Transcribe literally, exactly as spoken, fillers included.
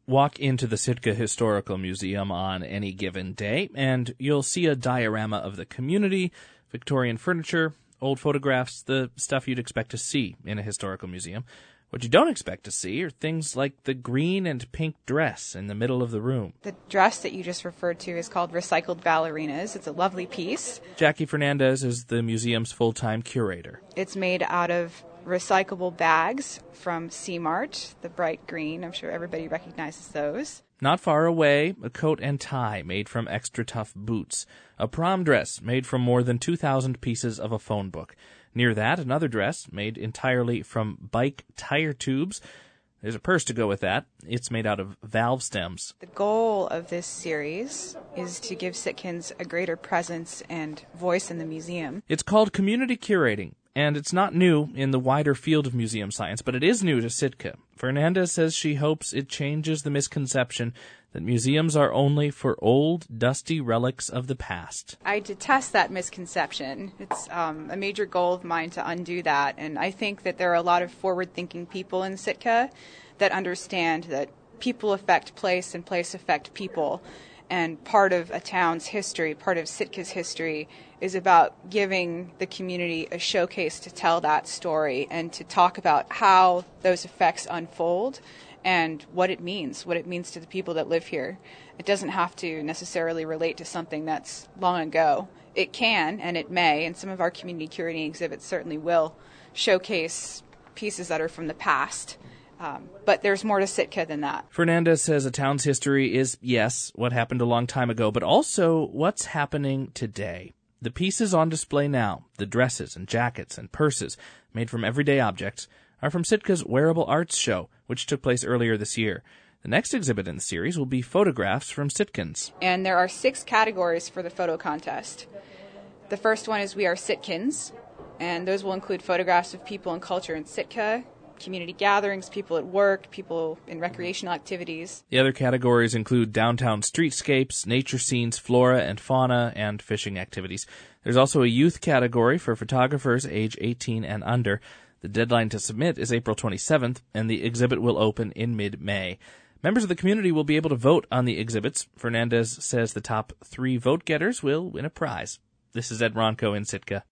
Walk into the Sitka Historical Museum on any given day, and you'll see a diorama of the community, Victorian furniture, old photographs, the stuff you'd expect to see in a historical museum. What you don't expect to see are things like the green and pink dress in the middle of the room. The dress that you just referred to is called Recycled Ballerinas. It's a lovely piece. Jackie Fernandez is the museum's full-time curator. It's made out of recyclable bags from C-Mart, the bright green. I'm sure everybody recognizes those. Not far away, a coat and tie made from extra tough boots. A prom dress made from more than two thousand pieces of a phone book. Near that, another dress made entirely from bike tire tubes. There's a purse to go with that. It's made out of valve stems. The goal of this series is to give Sitkans a greater presence and voice in the museum. It's called Community Curating, and it's not new in the wider field of museum science, but it is new to Sitka. Fernandez says she hopes it changes the misconception that museums are only for old, dusty relics of the past. I detest that misconception. It's um, a major goal of mine to undo that, and I think that there are a lot of forward-thinking people in Sitka that understand that people affect place and place affect people. And part of a town's history, part of Sitka's history, is about giving the community a showcase to tell that story and to talk about how those effects unfold and what it means, what it means to the people that live here. It doesn't have to necessarily relate to something that's long ago. It can, and it may, and some of our community curating exhibits certainly will showcase pieces that are from the past. Um, but there's more to Sitka than that. Fernandez says a town's history is, yes, what happened a long time ago, but also what's happening today. The pieces on display now, the dresses and jackets and purses made from everyday objects, are from Sitka's Wearable Arts Show, which took place earlier this year. The next exhibit in the series will be photographs from Sitkans. And there are six categories for the photo contest. The first one is We Are Sitkans, and those will include photographs of people and culture in Sitka, community gatherings, people at work, people in recreational activities. The other categories include downtown streetscapes, nature scenes, flora and fauna, and fishing activities. There's also a youth category for photographers age eighteen and under. The deadline to submit is April twenty-seventh, and the exhibit will open in mid-May. Members of the community will be able to vote on the exhibits. Fernandez says the top three vote-getters will win a prize. This is Ed Ronco in Sitka.